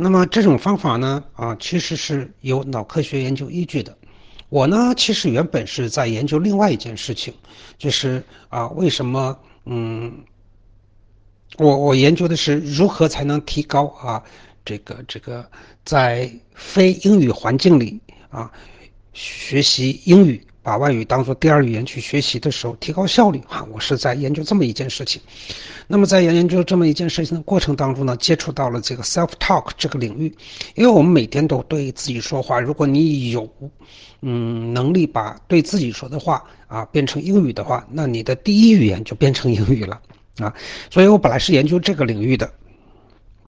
那么这种方法呢，其实是有脑科学研究依据的。我呢，其实原本是在研究另外一件事情，就是为什么我研究的是如何才能提高这个在非英语环境里学习英语，把外语当做第二语言去学习的时候提高效率我是在研究这么一件事情。那么在研究这么一件事情的过程当中呢，接触到了这个 self talk 这个领域，因为我们每天都对自己说话，如果你有能力把对自己说的话变成英语的话，那你的第一语言就变成英语了。所以我本来是研究这个领域的，